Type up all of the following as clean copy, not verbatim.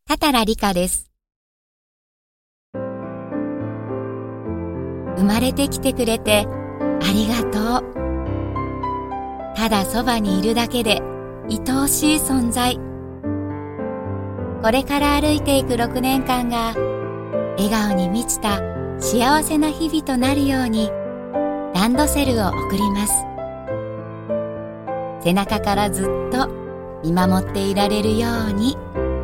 多々良理香です。生まれてきてくれてありがとう。ただそばにいるだけで愛おしい存在。これから歩いていく6年間が笑顔に満ちた幸せな日々となるようにランドセルを送ります。背中からずっと見守っていられるように。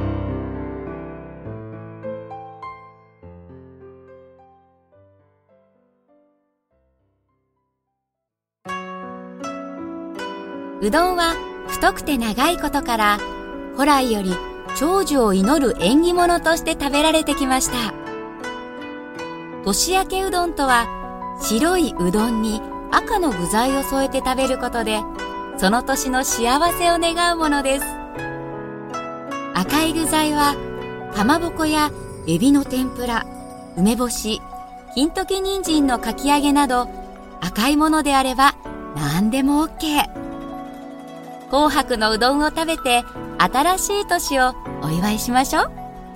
うどんは太くて長いことから古来より長寿を祈る縁起物として食べられてきました。年明けうどんとは白いうどんに赤の具材を添えて食べることでその年の幸せを願うものです。赤い具材はかまぼこやエビの天ぷら、梅干し、金時人参のかき揚げなど赤いものであれば何でも OK。紅白のうどんを食べて新しい年をお祝いしましょう。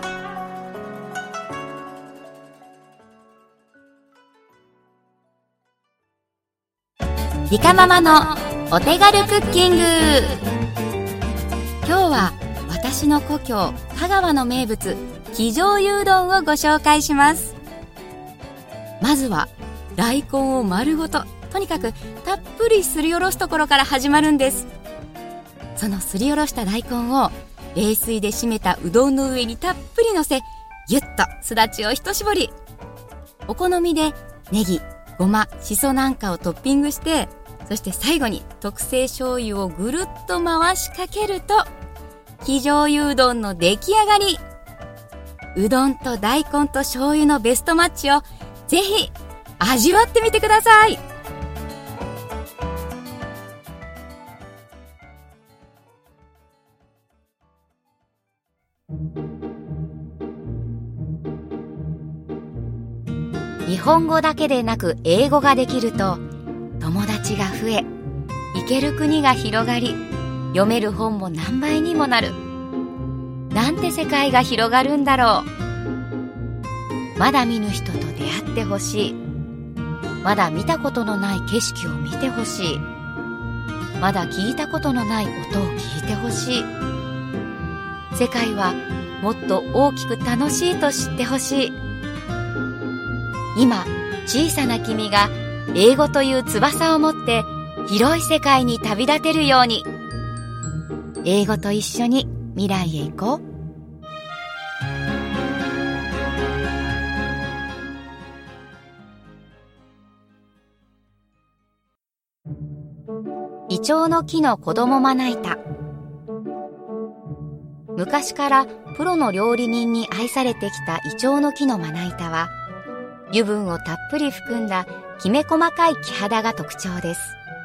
りかママのお手軽クッキング。今日は私の故郷香川の名物生醤油うどんをご紹介します。まずは大根を丸ごととにかくたっぷりすりおろすところから始まるんです。そのすりおろした大根を冷水で締めたうどんの上にたっぷりのせ、ぎゅっとすだちを一絞り。お好みでネギ、ごま、しそなんかをトッピングして、そして最後に特製醤油をぐるっと回しかけると生醤油うどんの出来上がり。うどんと大根と醤油のベストマッチをぜひ味わってみてください。日本語だけでなく英語ができると友達が増え、行ける国が広がり、読める本も何倍にもなる。なんて世界が広がるんだろう。まだ見ぬ人と出会ってほしい。まだ見たことのない景色を見てほしい。まだ聞いたことのない音を聞いてほしい。世界はもっと大きく楽しいと知ってほしい。今、小さな君が英語という翼を持って広い世界に旅立てるように、英語と一緒に未来へ行こう。イチョウの木の子供まな板。昔からプロの料理人に愛されてきたイチョウの木のまな板は、油分をたっぷり含んだきめ細かい木肌が特徴です。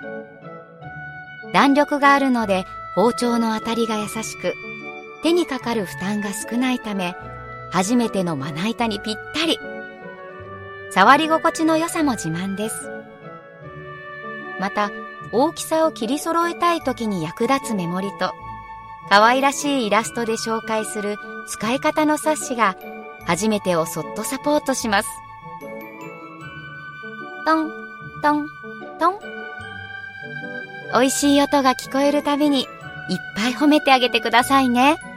弾力があるので包丁の当たりが優しく、手にかかる負担が少ないため、初めてのまな板にぴったり。触り心地の良さも自慢です。また、大きさを切り揃えたい時に役立つ目盛りと、可愛らしいイラストで紹介する使い方の冊子が初めてをそっとサポートします。トントントン。美味しい音が聞こえるたびにいっぱい褒めてあげてくださいね。